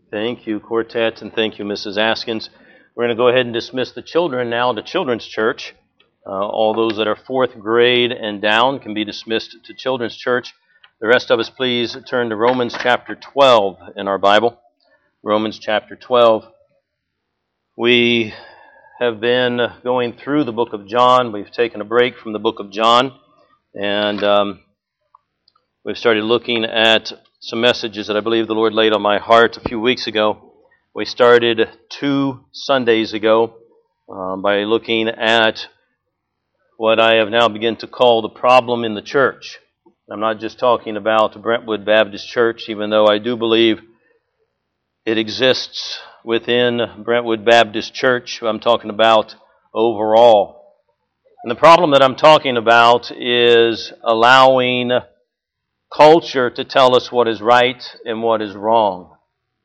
Thank you, Quartet, and thank you, Mrs. Askins. We're going to go ahead and dismiss the children now to Children's Church. All those that are fourth grade and down can be dismissed to Children's Church. The rest of us, please turn to Romans chapter 12 in our Bible. Romans chapter 12. We have been going through the book of John. We've taken a break from the book of John, and we've started looking at some messages that I believe the Lord laid on my heart a few weeks ago. We started 2 Sundays ago by looking at what I have now begun to call the problem in the church. I'm not just talking about Brentwood Baptist Church, even though I do believe it exists within Brentwood Baptist Church. I'm talking about overall. And the problem that I'm talking about is allowing culture to tell us what is right and what is wrong.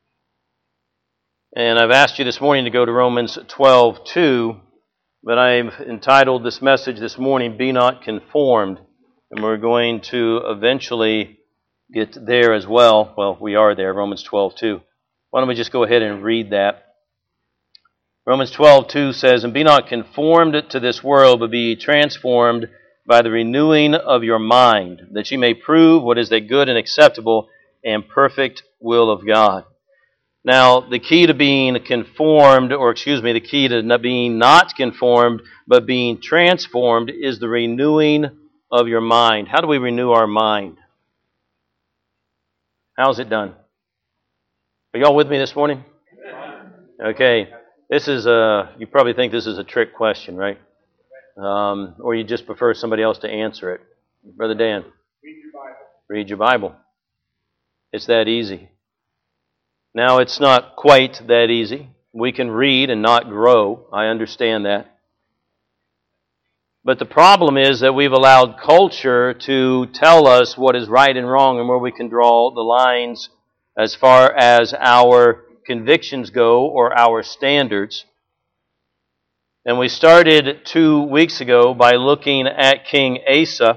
And I've asked you this morning to go to Romans 12:2, but I've entitled this message this morning, Be Not Conformed, and we're going to eventually get there as well. Well, we are there, Romans 12:2. Why don't we just go ahead and read that? Romans 12:2 says, And be not conformed to this world, but be transformed by the renewing of your mind, that ye may prove what is the good and acceptable and perfect will of God. Now, the key to being conformed, the key to not being not conformed, but being transformed is the renewing of your mind. How do we renew our mind? How's it done? Are y'all with me this morning? Okay. This is you probably think this is a trick question, right? Or you just prefer somebody else to answer it. Brother Dan. Read your Bible. Read your Bible. It's that easy. Now, it's not quite that easy. We can read and not grow. I understand that. But the problem is that we've allowed culture to tell us what is right and wrong and where we can draw the lines as far as our convictions go or our standards. And we started 2 weeks ago by looking at King Asa.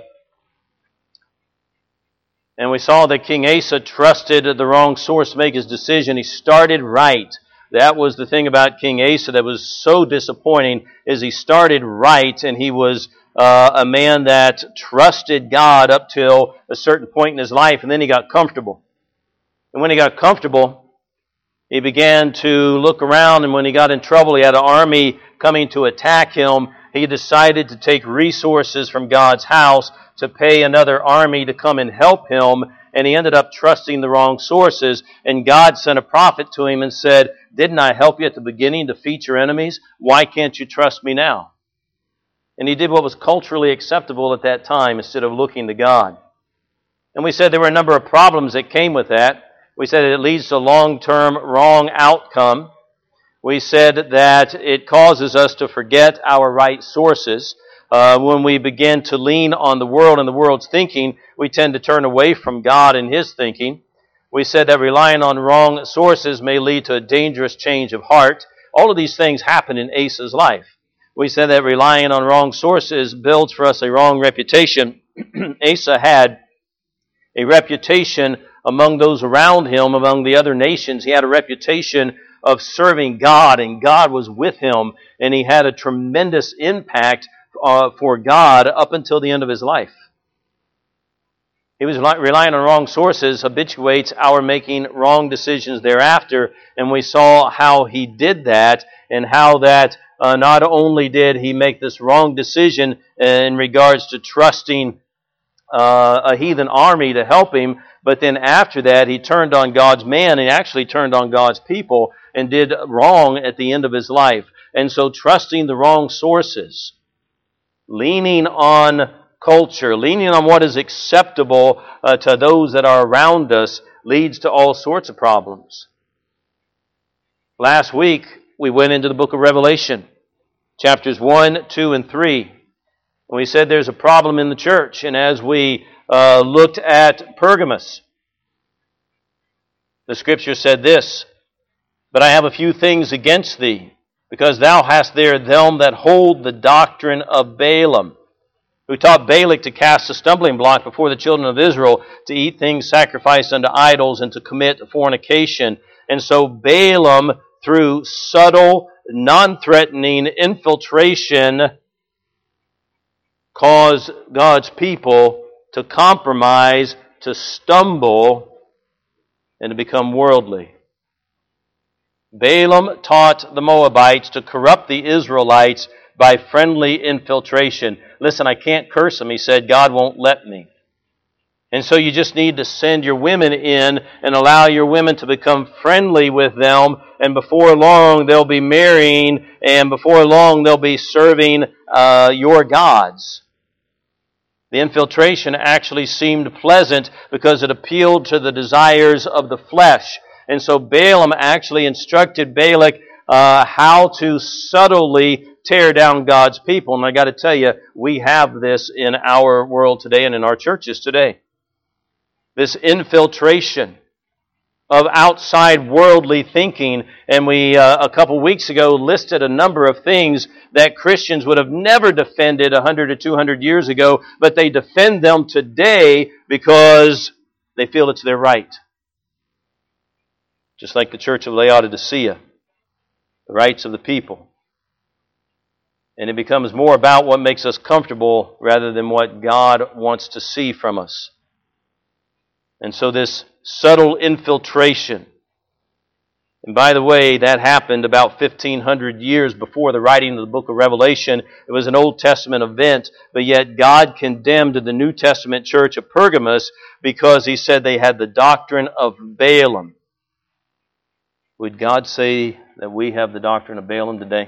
And we saw that King Asa trusted the wrong source to make his decision. He started right. That was the thing about King Asa that was so disappointing, is he started right, and he was a man that trusted God up till a certain point in his life, and then he got comfortable. And when he got comfortable, he began to look around, and when he got in trouble, he had an army coming to attack him. He decided to take resources from God's house to pay another army to come and help him, and he ended up trusting the wrong sources, and God sent a prophet to him and said, Didn't I help you at the beginning to defeat your enemies? Why can't you trust me now? And he did what was culturally acceptable at that time instead of looking to God. And we said there were a number of problems that came with that. We said it leads to long-term wrong outcome. We said that it causes us to forget our right sources. When we begin to lean on the world and the world's thinking, we tend to turn away from God and His thinking. We said that relying on wrong sources may lead to a dangerous change of heart. All of these things happen in Asa's life. We said that relying on wrong sources builds for us a wrong reputation. Asa had a reputation among those around him, among the other nations. He had a reputation of serving God, and God was with him, and he had a tremendous impact for God up until the end of his life. He was relying on wrong sources, habituates our making wrong decisions thereafter, and we saw how he did that, and how that not only did he make this wrong decision in regards to trusting a heathen army to help him, but then after that he turned on God's man and actually turned on God's people and did wrong at the end of his life. And so trusting the wrong sources, leaning on culture, leaning on what is acceptable to those that are around us leads to all sorts of problems. Last week we went into the book of Revelation, chapters 1, 2, and 3. And we said there's a problem in the church. And as we looked at Pergamos, the Scripture said this, But I have a few things against thee, because thou hast there them that hold the doctrine of Balaam, who taught Balak to cast a stumbling block before the children of Israel, to eat things sacrificed unto idols, and to commit fornication. And so Balaam, through subtle, non-threatening infiltration, caused God's people to compromise, to stumble, and to become worldly. Balaam taught the Moabites to corrupt the Israelites by friendly infiltration. Listen, I can't curse them. He said, God won't let me. And so you just need to send your women in and allow your women to become friendly with them. And before long, they'll be marrying. And before long, they'll be serving your gods. The infiltration actually seemed pleasant because it appealed to the desires of the flesh. And so Balaam actually instructed Balak how to subtly tear down God's people. And I got to tell you, we have this in our world today and in our churches today. This infiltration of outside worldly thinking. And we, a couple weeks ago, listed a number of things that Christians would have never defended 100 or 200 years ago, but they defend them today because they feel it's their right. Just like the church of Laodicea, the rights of the people. And it becomes more about what makes us comfortable rather than what God wants to see from us. And so this subtle infiltration, and by the way, that happened about 1,500 years before the writing of the book of Revelation. It was an Old Testament event, but yet God condemned the New Testament church of Pergamos because He said they had the doctrine of Balaam. Would God say that we have the doctrine of Balaam today?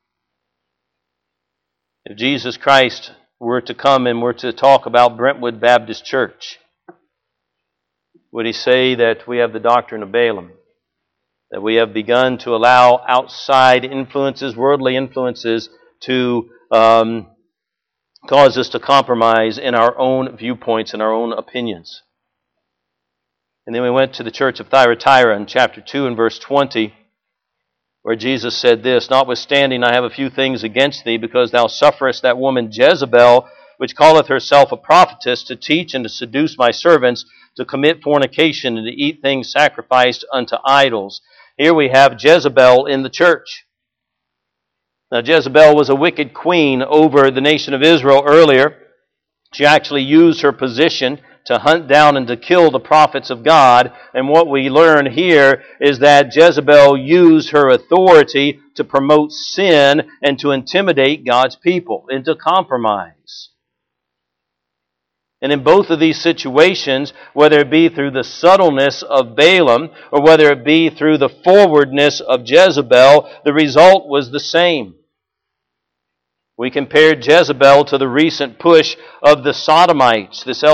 If Jesus Christ were to come and were to talk about Brentwood Baptist Church, would He say that we have the doctrine of Balaam? That we have begun to allow outside influences, worldly influences, to cause us to compromise in our own viewpoints and our own opinions? And then we went to the church of Thyatira in chapter 2 and verse 20, where Jesus said this, Notwithstanding, I have a few things against thee, because thou sufferest that woman Jezebel, which calleth herself a prophetess, to teach and to seduce my servants, to commit fornication and to eat things sacrificed unto idols. Here we have Jezebel in the church. Now Jezebel was a wicked queen over the nation of Israel earlier. She actually used her position to hunt down and to kill the prophets of God. And what we learn here is that Jezebel used her authority to promote sin and to intimidate God's people and to compromise. And in both of these situations, whether it be through the subtleness of Balaam or whether it be through the forwardness of Jezebel, the result was the same. We compared Jezebel to the recent push of the Sodomites, this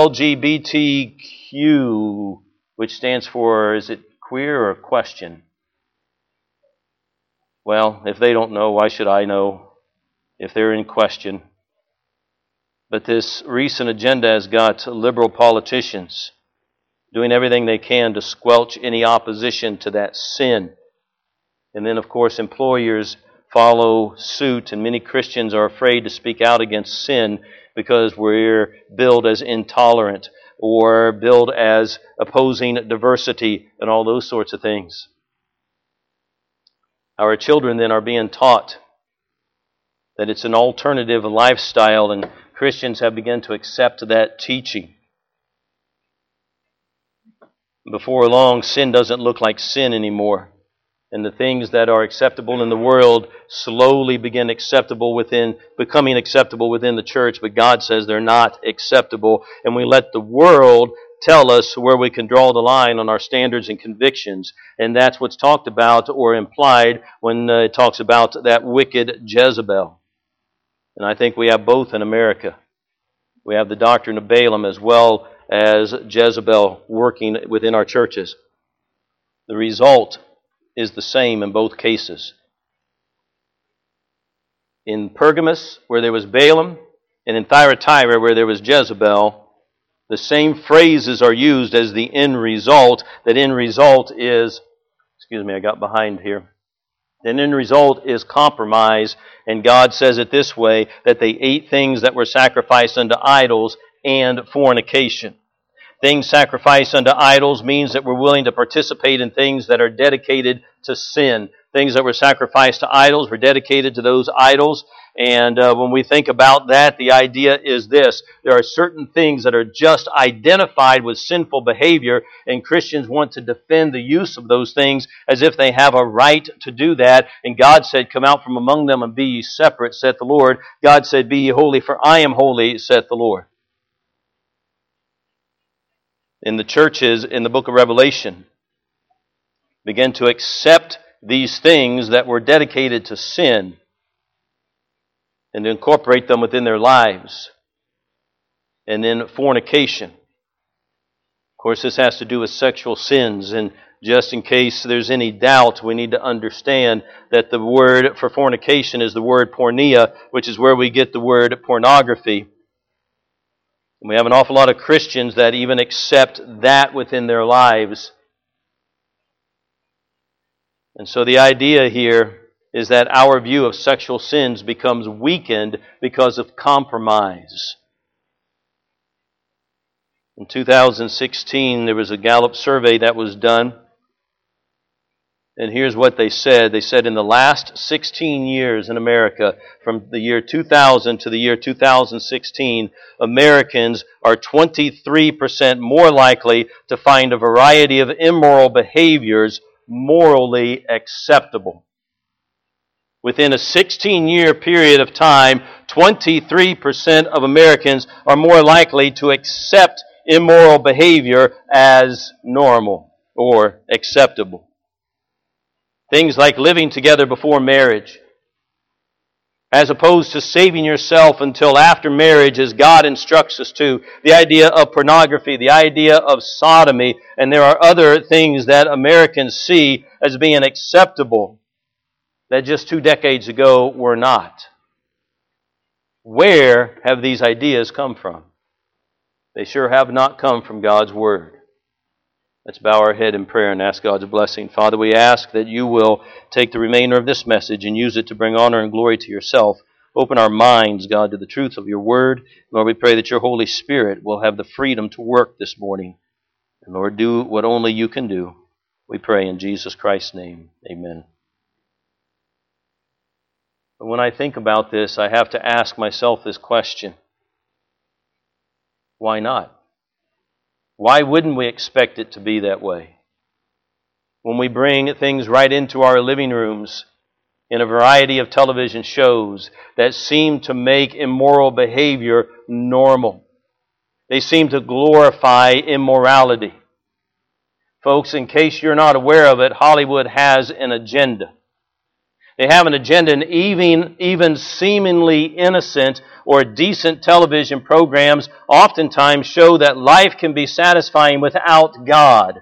LGBTQ, which stands for, is it queer or question? Well, if they don't know, why should I know if they're in question? But this recent agenda has got liberal politicians doing everything they can to squelch any opposition to that sin. And then, of course, employers follow suit, and many Christians are afraid to speak out against sin because we're billed as intolerant or billed as opposing diversity and all those sorts of things. Our children then are being taught that it's an alternative lifestyle, and Christians have begun to accept that teaching. Before long, sin doesn't look like sin anymore. And the things that are acceptable in the world slowly becoming acceptable within the church, but God says they're not acceptable. And we let the world tell us where we can draw the line on our standards and convictions. And that's what's talked about or implied when it talks about that wicked Jezebel. And I think we have both in America. We have the doctrine of Balaam as well as Jezebel working within our churches. The result is the same in both cases. In Pergamos, where there was Balaam, and in Thyatira, where there was Jezebel, the same phrases are used as the end result. That end result is, I got behind here. The end result is compromise, and God says it this way, that they ate things that were sacrificed unto idols and fornication. Things sacrificed unto idols means that we're willing to participate in things that are dedicated to sin. Things that were sacrificed to idols were dedicated to those idols. And when we think about that, the idea is this. There are certain things that are just identified with sinful behavior, and Christians want to defend the use of those things as if they have a right to do that. And God said, "Come out from among them and be ye separate," saith the Lord. God said, "Be ye holy, for I am holy," saith the Lord. In the churches in the book of Revelation, begin to accept these things that were dedicated to sin and to incorporate them within their lives. And then fornication. Of course, this has to do with sexual sins, and just in case there's any doubt, we need to understand that the word for fornication is the word porneia, which is where we get the word pornography. And we have an awful lot of Christians that even accept that within their lives. And so the idea here is that our view of sexual sins becomes weakened because of compromise. In 2016, there was a Gallup survey that was done. And here's what they said. They said in the last 16 years in America, from the year 2000 to the year 2016, Americans are 23% more likely to find a variety of immoral behaviors morally acceptable. Within a 16-year period of time, 23% of Americans are more likely to accept immoral behavior as normal or acceptable. Things like living together before marriage, as opposed to saving yourself until after marriage as God instructs us to. The idea of pornography, the idea of sodomy, and there are other things that Americans see as being acceptable that just 2 decades ago were not. Where have these ideas come from? They sure have not come from God's Word. Let's bow our head in prayer and ask God's blessing. Father, we ask that you will take the remainder of this message and use it to bring honor and glory to yourself. Open our minds, God, to the truth of your Word. Lord, we pray that your Holy Spirit will have the freedom to work this morning. And Lord, do what only you can do. We pray in Jesus Christ's name. Amen. But when I think about this, I have to ask myself this question. Why not? Why wouldn't we expect it to be that way? When we bring things right into our living rooms in a variety of television shows that seem to make immoral behavior normal. They seem to glorify immorality. Folks, in case you're not aware of it, Hollywood has an agenda. They have an agenda, and even seemingly innocent or decent television programs oftentimes show that life can be satisfying without God.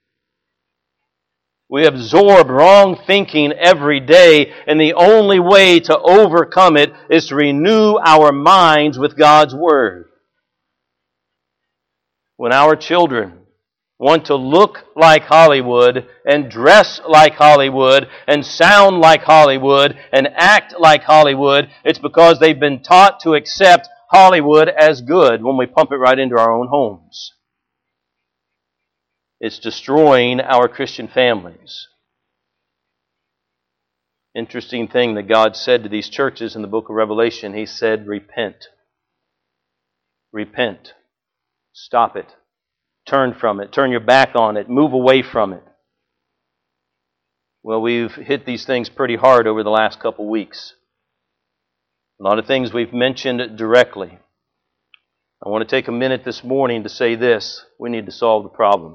We absorb wrong thinking every day, and the only way to overcome it is to renew our minds with God's Word. When our children want to look like Hollywood and dress like Hollywood and sound like Hollywood and act like Hollywood, it's because they've been taught to accept Hollywood as good when we pump it right into our own homes. It's destroying our Christian families. Interesting thing that God said to these churches in the book of Revelation. He said, repent. Repent. Stop it. Turn from it. Turn your back on it. Move away from it. Well, we've hit these things pretty hard over the last couple weeks. A lot of things we've mentioned directly. I want to take a minute this morning to say this. We need to solve the problem.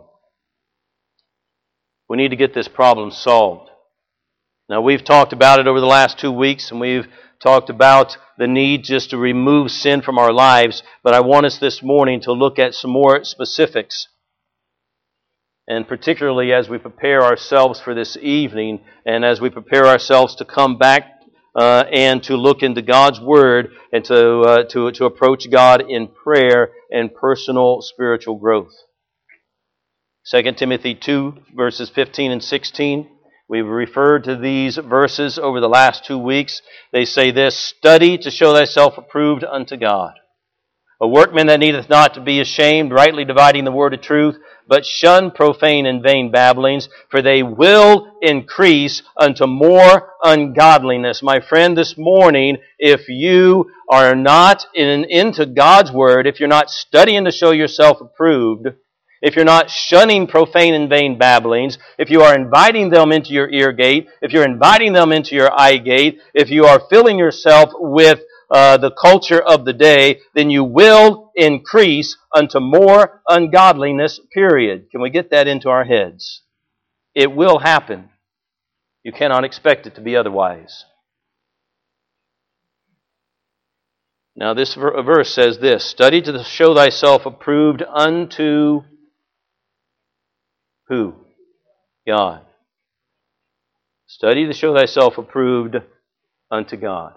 We need to get this problem solved. Now, we've talked about it over the last 2 weeks, and we've talked about the need just to remove sin from our lives, but I want us this morning to look at some more specifics. And particularly as we prepare ourselves for this evening, and as we prepare ourselves to come back and to look into God's Word and to approach God in prayer and personal spiritual growth. 2 Timothy 2, verses 15 and 16. We've referred to these verses over the last 2 weeks. They say this, study to show thyself approved unto God. A workman that needeth not to be ashamed, rightly dividing the word of truth, but shun profane and vain babblings, for they will increase unto more ungodliness. My friend, this morning, if you are not into God's word, if you're not studying to show yourself approved, if you're not shunning profane and vain babblings, if you are inviting them into your ear gate, if you're inviting them into your eye gate, if you are filling yourself with the culture of the day, then you will increase unto more ungodliness, period. Can we get that into our heads? It will happen. You cannot expect it to be otherwise. Now this verse says this, study to show thyself approved unto who? God. Study to show thyself approved unto God.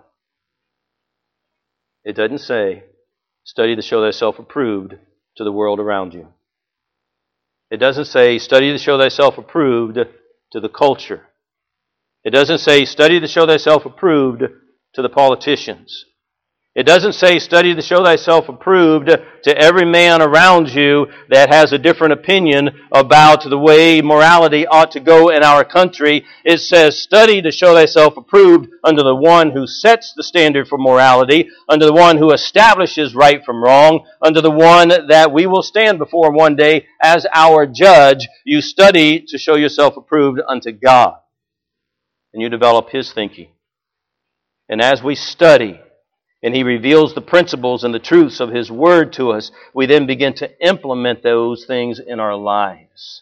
It doesn't say, study to show thyself approved to the world around you. It doesn't say, study to show thyself approved to the culture. It doesn't say, study to show thyself approved to the politicians. It doesn't say, study to show thyself approved to every man around you that has a different opinion about the way morality ought to go in our country. It says, study to show thyself approved unto the one who sets the standard for morality, unto the one who establishes right from wrong, unto the one that we will stand before one day as our judge. You study to show yourself approved unto God. And you develop His thinking. And as we study, and He reveals the principles and the truths of His Word to us, we then begin to implement those things in our lives.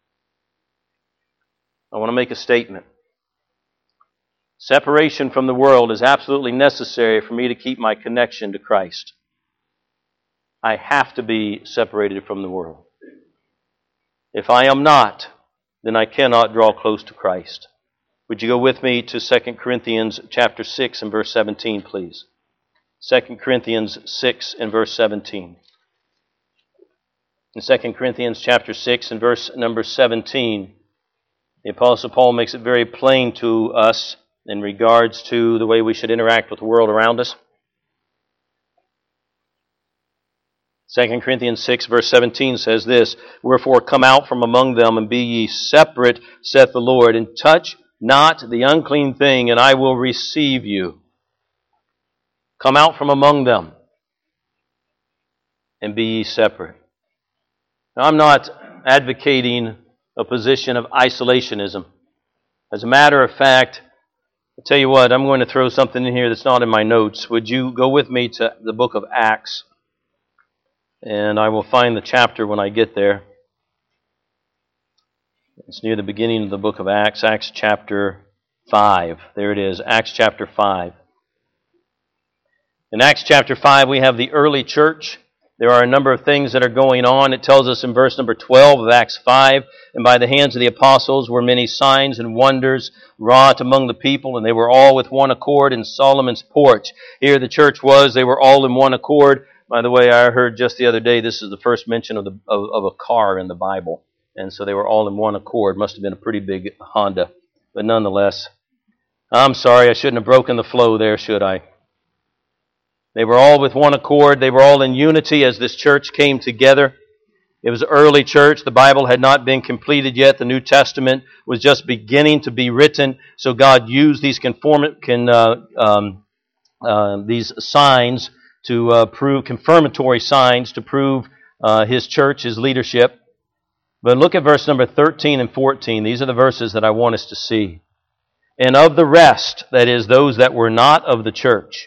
I want to make a statement. Separation from the world is absolutely necessary for me to keep my connection to Christ. I have to be separated from the world. If I am not, then I cannot draw close to Christ. Would you go with me to 2 Corinthians chapter 6 and verse 17, please? 2 Corinthians 6 and verse 17. In 2 Corinthians chapter 6 and verse number 17, the Apostle Paul makes it very plain to us in regards to the way we should interact with the world around us. 2 Corinthians 6 verse 17 says this, wherefore come out from among them and be ye separate, saith the Lord, and touch not the unclean thing, and I will receive you. Come out from among them and be ye separate. Now, I'm not advocating a position of isolationism. As a matter of fact, I'll tell you what, I'm going to throw something in here that's not in my notes. Would you go with me to the book of Acts? And I will find the chapter when I get there. It's near the beginning of the book of Acts, Acts chapter 5. There it is, Acts chapter 5. In Acts chapter 5, we have the early church. There are a number of things that are going on. It tells us in verse number 12 of Acts 5, and by the hands of the apostles were many signs and wonders wrought among the people, and they were all with one accord in Solomon's porch. Here the church was, they were all in one accord. By the way, I heard just the other day, this is the first mention of a car in the Bible. And so they were all in one accord. Must have been a pretty big Honda. But nonetheless, I'm sorry, I shouldn't have broken the flow there, should I? They were all with one accord. They were all in unity as this church came together. It was an early church. The Bible had not been completed yet. The New Testament was just beginning to be written. So God used these these signs to prove, confirmatory signs to prove His church, His leadership. But look at verse number 13 and 14. These are the verses that I want us to see. And of the rest, that is, those that were not of the church,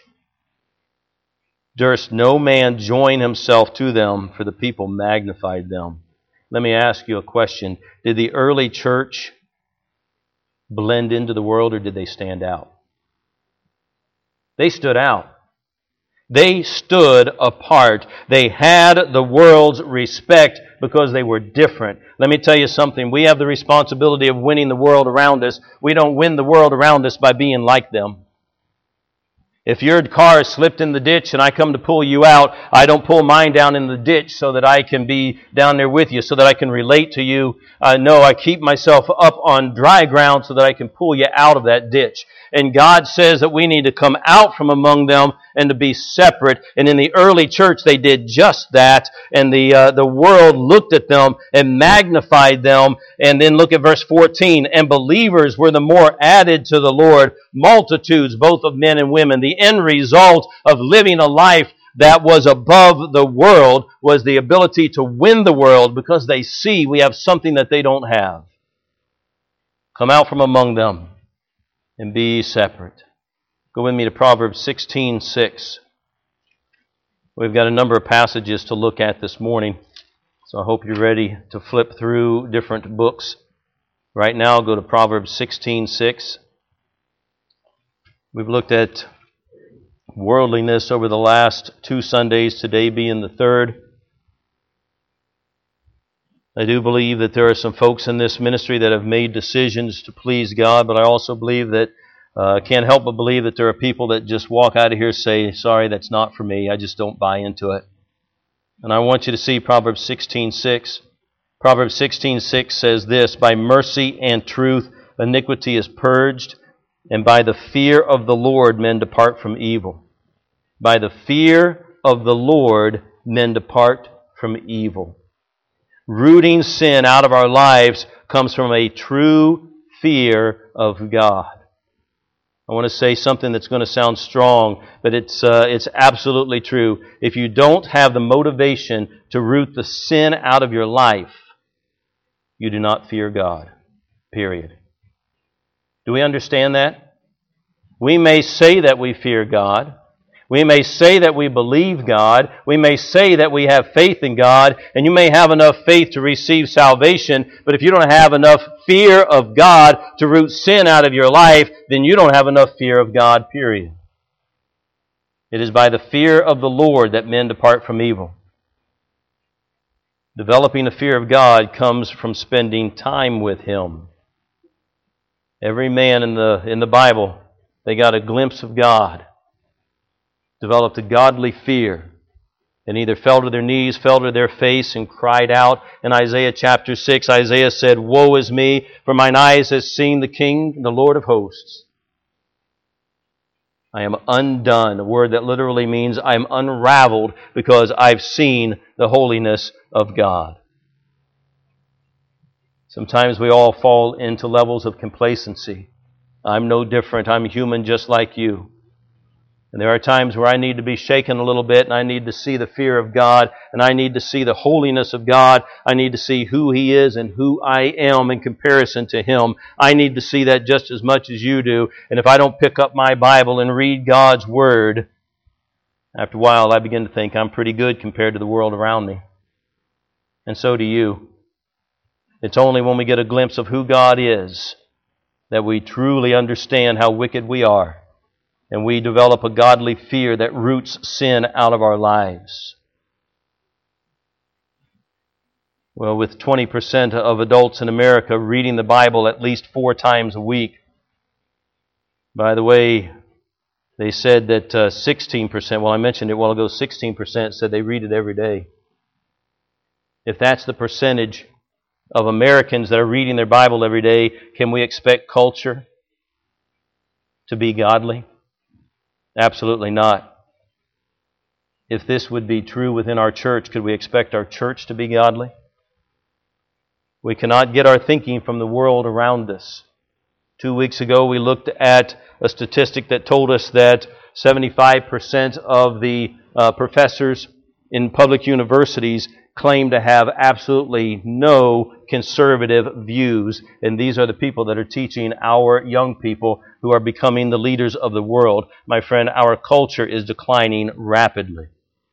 durst no man join himself to them, for the people magnified them. Let me ask you a question. Did the early church blend into the world, or did they stand out? They stood out. They stood apart. They had the world's respect because they were different. Let me tell you something. We have the responsibility of winning the world around us. We don't win the world around us by being like them. If your car is slipped in the ditch and I come to pull you out, I don't pull mine down in the ditch so that I can be down there with you, so that I can relate to you. No, I keep myself up on dry ground so that I can pull you out of that ditch. And God says that we need to come out from among them and to be separate. And in the early church, they did just that. And the world looked at them and magnified them. And then look at verse 14. And believers were the more added to the Lord, multitudes, both of men and women. The end result of living a life that was above the world was the ability to win the world, because they see we have something that they don't have. Come out from among them and be separate. Go with me to Proverbs 16:6. We've got a number of passages to look at this morning, so I hope you're ready to flip through different books. Right now, go to Proverbs 16:6. We've looked at worldliness over the last 2 Sundays, today being the third. I do believe that there are some folks in this ministry that have made decisions to please God, but I also believe that, can't help but believe that there are people that just walk out of here and say, sorry, that's not for me, I just don't buy into it. And I want you to see Proverbs 16:6. Proverbs 16:6 says this, by mercy and truth iniquity is purged, and by the fear of the Lord men depart from evil. By the fear of the Lord men depart from evil. Rooting sin out of our lives comes from a true fear of God. I want to say something that's going to sound strong, but it's absolutely true. If you don't have the motivation to root the sin out of your life, you do not fear God. Period. Do we understand that? We may say that we fear God. We may say that we believe God. We may say that we have faith in God. And you may have enough faith to receive salvation. But if you don't have enough fear of God to root sin out of your life, then you don't have enough fear of God, period. It is by the fear of the Lord that men depart from evil. Developing the fear of God comes from spending time with Him. Every man in the Bible, they got a glimpse of God, developed a godly fear, and either fell to their knees, fell to their face, and cried out. In Isaiah chapter 6, Isaiah said, woe is me, for mine eyes have seen the King, the Lord of hosts. I am undone, a word that literally means I am unraveled, because I've seen the holiness of God. Sometimes we all fall into levels of complacency. I'm no different. I'm human just like you. And there are times where I need to be shaken a little bit, and I need to see the fear of God, and I need to see the holiness of God. I need to see who He is and who I am in comparison to Him. I need to see that just as much as you do. And if I don't pick up my Bible and read God's Word, after a while I begin to think I'm pretty good compared to the world around me. And so do you. It's only when we get a glimpse of who God is that we truly understand how wicked we are. And we develop a godly fear that roots sin out of our lives. Well, with 20% of adults in America reading the Bible at least 4 times a week. By the way, they said that 16%, well, I mentioned it a while ago, 16% said they read it every day. If that's the percentage of Americans that are reading their Bible every day, can we expect culture to be godly? Absolutely not. If this would be true within our church, could we expect our church to be godly? We cannot get our thinking from the world around us. 2 weeks ago, we looked at a statistic that told us that 75% of the professors in public universities claim to have absolutely no conservative views. And these are the people that are teaching our young people who are becoming the leaders of the world. My friend, our culture is declining rapidly.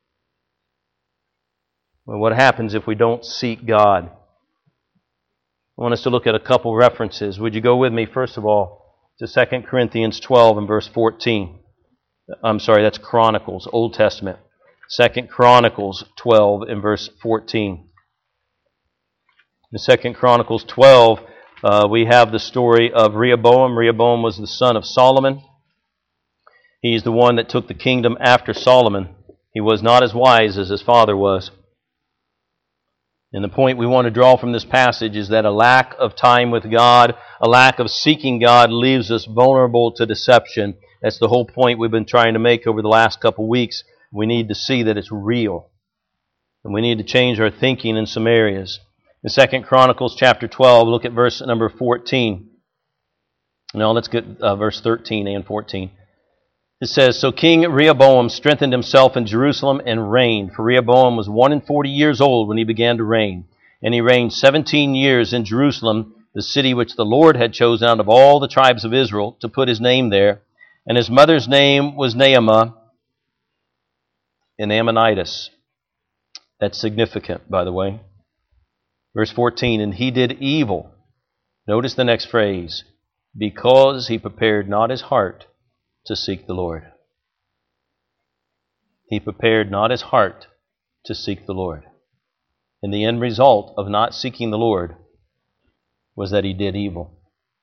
Well, what happens if we don't seek God? I want us to look at a couple references. Would you go with me, first of all, to 2 Corinthians 12 and verse 14. I'm sorry, that's Chronicles, Old Testament. 2 Chronicles 12 and verse 14. In 2 Chronicles 12, we have the story of Rehoboam. Rehoboam was the son of Solomon. He's the one that took the kingdom after Solomon. He was not as wise as his father was. And the point we want to draw from this passage is that a lack of time with God, a lack of seeking God leaves us vulnerable to deception. That's the whole point we've been trying to make over the last couple weeks. We need to see that it's real. And we need to change our thinking in some areas. In 2 Chronicles chapter 12, look at verse number 14. No, let's get verse 13 and 14. It says, So King Rehoboam strengthened himself in Jerusalem and reigned. For Rehoboam was 41 years old when he began to reign. And he reigned 17 years in Jerusalem, the city which the Lord had chosen out of all the tribes of Israel to put his name there. And his mother's name was Naamah, an Ammonitess. That's significant, by the way. Verse 14, And he did evil. Notice the next phrase. Because he prepared not his heart to seek the Lord. He prepared not his heart to seek the Lord. And the end result of not seeking the Lord was that he did evil.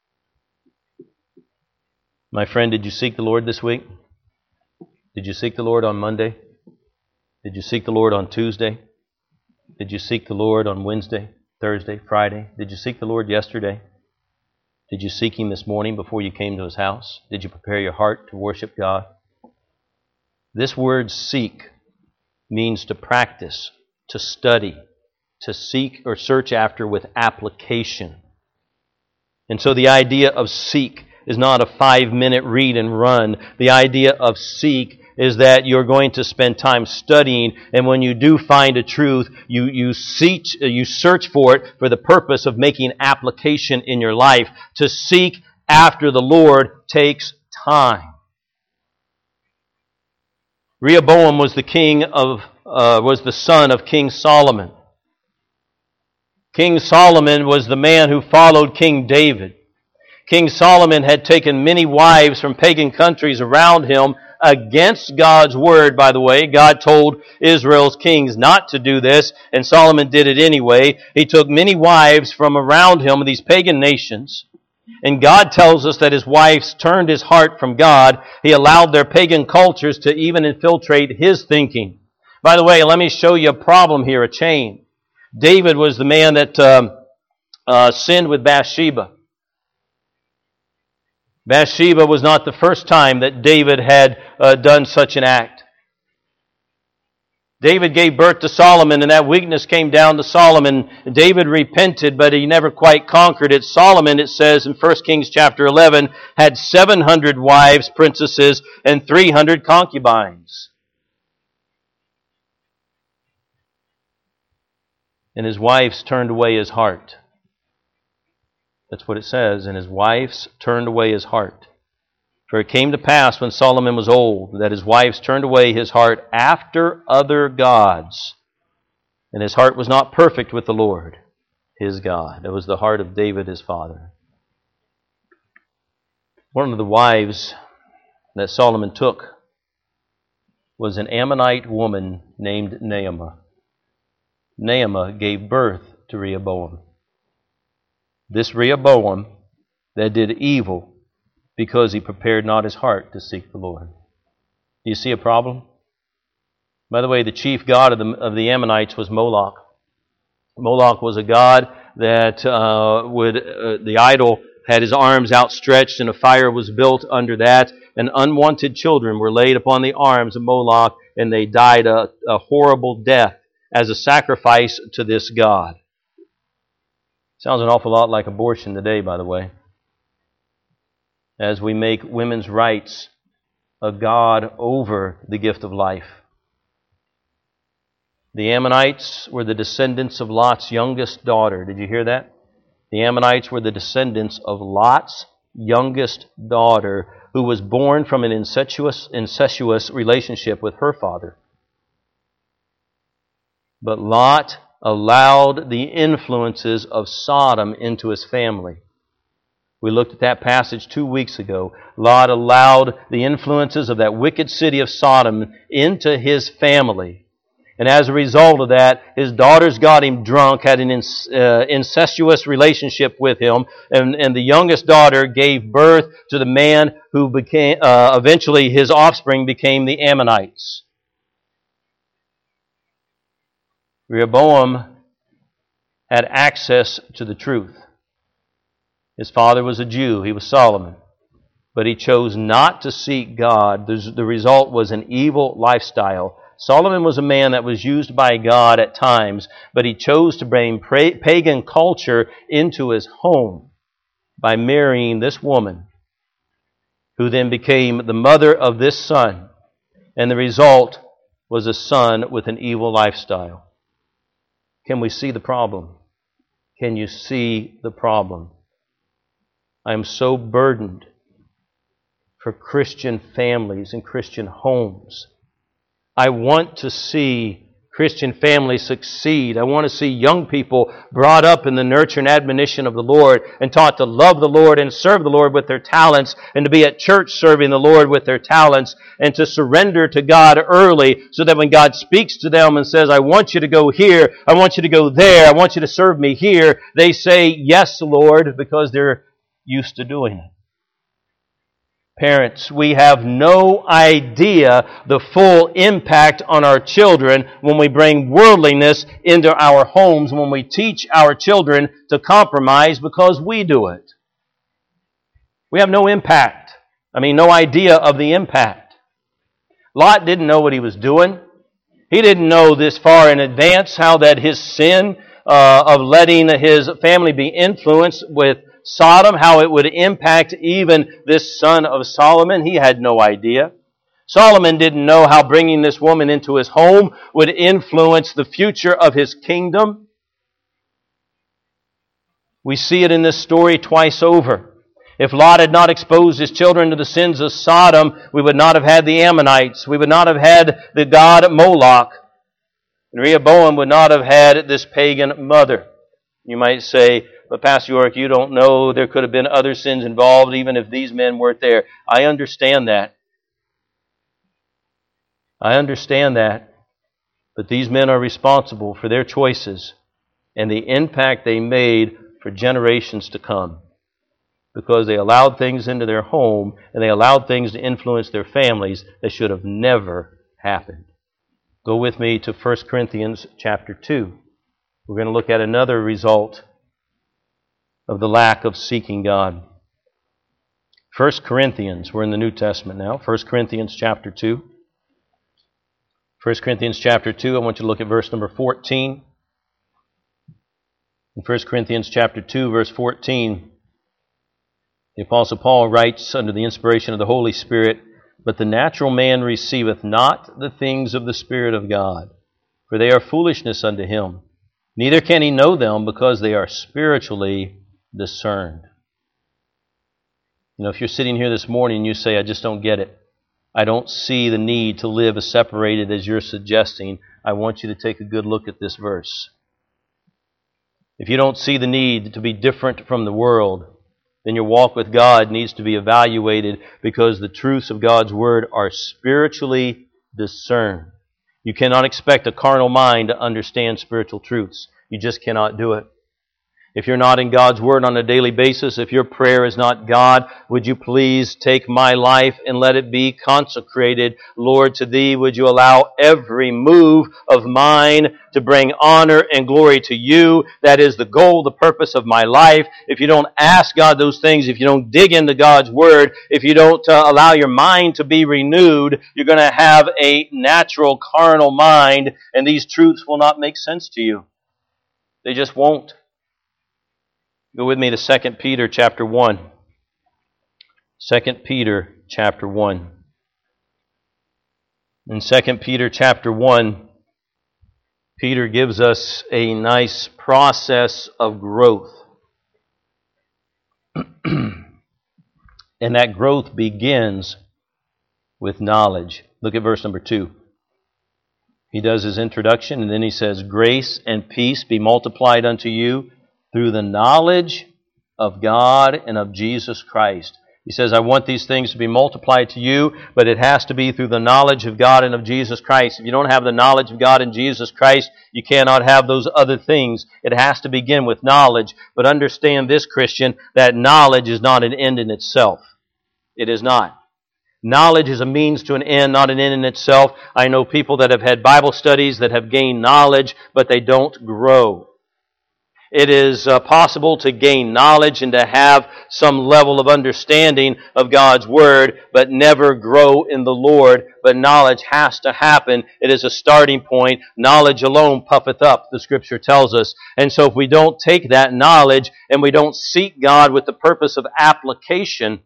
My friend, did you seek the Lord this week? Did you seek the Lord on Monday? Did you seek the Lord on Tuesday? Did you seek the Lord on Wednesday, Thursday, Friday? Did you seek the Lord yesterday? Did you seek Him this morning before you came to His house? Did you prepare your heart to worship God? This word seek means to practice, to study, to seek or search after with application. And so the idea of seek is not a 5-minute read and run. The idea of seek is that you're going to spend time studying, and when you do find a truth, you search for it for the purpose of making application in your life. To seek after the Lord takes time. Rehoboam was the son of King Solomon. King Solomon was the man who followed King David. King Solomon had taken many wives from pagan countries around him against God's word, by the way. God told Israel's kings not to do this, and Solomon did it anyway. He took many wives from around him, these pagan nations. And God tells us that his wives turned his heart from God. He allowed their pagan cultures to even infiltrate his thinking. By the way, let me show you a problem here, a chain. David was the man that sinned with Bathsheba. Bathsheba was not the first time that David had done such an act. David gave birth to Solomon, and that weakness came down to Solomon. David repented, but he never quite conquered it. Solomon, it says in 1 Kings chapter 11, had 700 wives, princesses, and 300 concubines. And his wives turned away his heart. That's what it says. And his wives turned away his heart. For it came to pass when Solomon was old that his wives turned away his heart after other gods. And his heart was not perfect with the Lord, his God. It was the heart of David, his father. One of the wives that Solomon took was an Ammonite woman named Naamah. Naamah gave birth to Rehoboam. This Rehoboam that did evil because he prepared not his heart to seek the Lord. Do you see a problem? By the way, the chief god of the Ammonites was Moloch. Moloch was a god that the idol had his arms outstretched and a fire was built under that, and unwanted children were laid upon the arms of Moloch, and they died a horrible death as a sacrifice to this god. Sounds an awful lot like abortion today, by the way. As we make women's rights a god over the gift of life. The Ammonites were the descendants of Lot's youngest daughter. Did you hear that? The Ammonites were the descendants of Lot's youngest daughter, who was born from an incestuous relationship with her father. But Lot allowed the influences of Sodom into his family. We looked at that passage 2 weeks ago. Lot allowed the influences of that wicked city of Sodom into his family. And as a result of that, his daughters got him drunk, had an incestuous relationship with him, and the youngest daughter gave birth to the man who became, eventually his offspring became the Ammonites. Rehoboam had access to the truth. His father was a Jew. He was Solomon. but he chose not to seek God. The result was an evil lifestyle. Solomon was a man that was used by God at times, but he chose to bring pagan culture into his home by marrying this woman, who then became the mother of this son. And the result was a son with an evil lifestyle. Can we see the problem? Can you see the problem? I am so burdened for Christian families and Christian homes. I want to see Christian families succeed. I want to see young people brought up in the nurture and admonition of the Lord and taught to love the Lord and serve the Lord with their talents, and to be at church serving the Lord with their talents, and to surrender to God early so that when God speaks to them and says, I want you to go here, I want you to go there, I want you to serve me here, they say, yes, Lord, because they're used to doing it. Parents, we have no idea the full impact on our children when we bring worldliness into our homes, when we teach our children to compromise because we do it. We have no impact. No idea of the impact. Lot didn't know what he was doing. He didn't know this far in advance how that his sin of letting his family be influenced with Sodom, how it would impact even this son of Solomon. He had no idea. Solomon didn't know how bringing this woman into his home would influence the future of his kingdom. We see it in this story twice over. If Lot had not exposed his children to the sins of Sodom, we would not have had the Ammonites. We would not have had the god Moloch. And Rehoboam would not have had this pagan mother. You might say, but Pastor York, you don't know, there could have been other sins involved even if these men weren't there. I understand that. But these men are responsible for their choices and the impact they made for generations to come, because they allowed things into their home and they allowed things to influence their families that should have never happened. Go with me to 1 Corinthians chapter 2. We're going to look at another result of the lack of seeking God. 1 Corinthians, we're in the New Testament now. 1 Corinthians chapter 2. 1 Corinthians chapter 2, I want you to look at verse number 14. In 1 Corinthians chapter 2, verse 14, the Apostle Paul writes under the inspiration of the Holy Spirit, but the natural man receiveth not the things of the Spirit of God, for they are foolishness unto him. Neither can he know them, because they are spiritually discerned. If you're sitting here this morning and you say, I just don't get it. I don't see the need to live as separated as you're suggesting. I want you to take a good look at this verse. If you don't see the need to be different from the world, then your walk with God needs to be evaluated, because the truths of God's Word are spiritually discerned. You cannot expect a carnal mind to understand spiritual truths. You just cannot do it. If you're not in God's Word on a daily basis, if your prayer is not, God, would you please take my life and let it be consecrated, Lord, to Thee, would you allow every move of mine to bring honor and glory to You? That is the goal, the purpose of my life. If you don't ask God those things, if you don't dig into God's Word, if you don't allow your mind to be renewed, you're going to have a natural carnal mind, and these truths will not make sense to you. They just won't. Go with me to 2 Peter chapter 1. 2 Peter chapter 1. In 2 Peter chapter 1, Peter gives us a nice process of growth. And that growth begins with knowledge. Look at verse number 2. He does his introduction, and then he says, grace and peace be multiplied unto you through the knowledge of God and of Jesus Christ. He says, I want these things to be multiplied to you, but it has to be through the knowledge of God and of Jesus Christ. If you don't have the knowledge of God and Jesus Christ, you cannot have those other things. It has to begin with knowledge. But understand this, Christian, that knowledge is not an end in itself. It is not. Knowledge is a means to an end, not an end in itself. I know people that have had Bible studies that have gained knowledge, but they don't grow. It is possible to gain knowledge and to have some level of understanding of God's Word, but never grow in the Lord. But knowledge has to happen. It is a starting point. Knowledge alone puffeth up, the Scripture tells us. And so if we don't take that knowledge and we don't seek God with the purpose of application,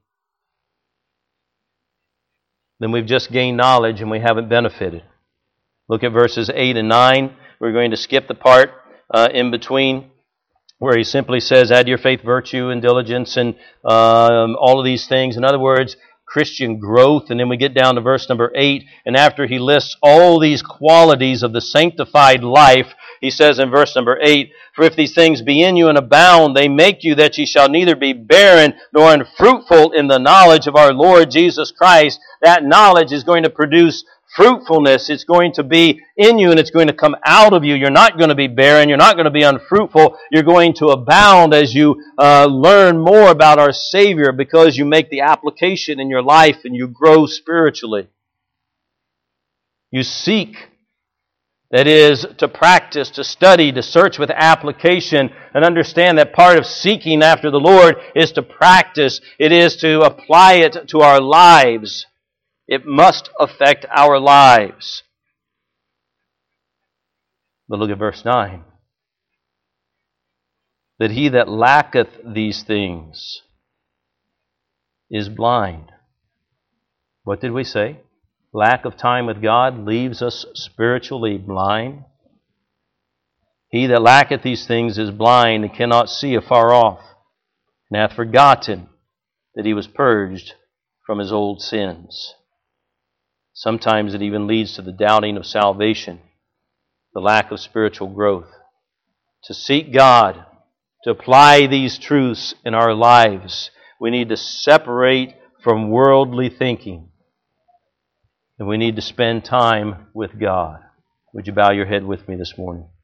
then we've just gained knowledge and we haven't benefited. Look at verses 8 and 9. We're going to skip the part in between where he simply says, add your faith, virtue, and diligence, and all of these things. In other words, Christian growth. And then we get down to verse number 8, and after he lists all these qualities of the sanctified life, he says in verse number 8, for if these things be in you and abound, they make you that ye shall neither be barren nor unfruitful in the knowledge of our Lord Jesus Christ. That knowledge is going to produce fruitfulness. It's going to be in you and it's going to come out of you. You're not going to be barren. You're not going to be unfruitful. You're going to abound as you learn more about our Savior, because you make the application in your life and you grow spiritually. You seek, that is, to practice, to study, to search with application, and understand that part of seeking after the Lord is to practice. It is to apply it to our lives. It must affect our lives. But look at verse 9. That he that lacketh these things is blind. What did we say? Lack of time with God leaves us spiritually blind. He that lacketh these things is blind and cannot see afar off, and hath forgotten that he was purged from his old sins. Sometimes it even leads to the doubting of salvation, the lack of spiritual growth. To seek God, to apply these truths in our lives, we need to separate from worldly thinking. And we need to spend time with God. Would you bow your head with me this morning?